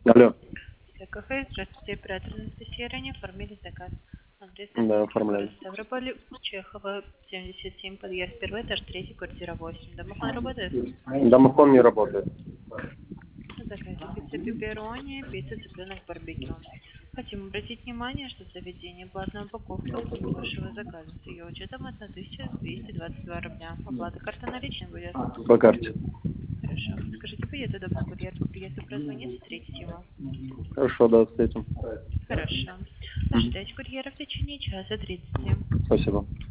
Алло. КФ, здравствуйте, оператор Анастасия, ранее оформили заказ. Адрес Да, оформляли. Ставрополь, Чехова, 77, подъезд, первый этаж, третий, квартира 8. Домофон работает? Домофон не работает. Заказе пицца пепперони, пицца цыпленок барбекю. Хотим обратить внимание, что заведение платная упаковка вашего заказа с ее учетом 1222 рубля. Оплата карта наличной будет? По карте. Хорошо. Скажите, будет удобно курьеру приезду прозвонить, встретить его? Хорошо, да, встретим. Хорошо. Ожидать курьера в течение часа 30. Спасибо.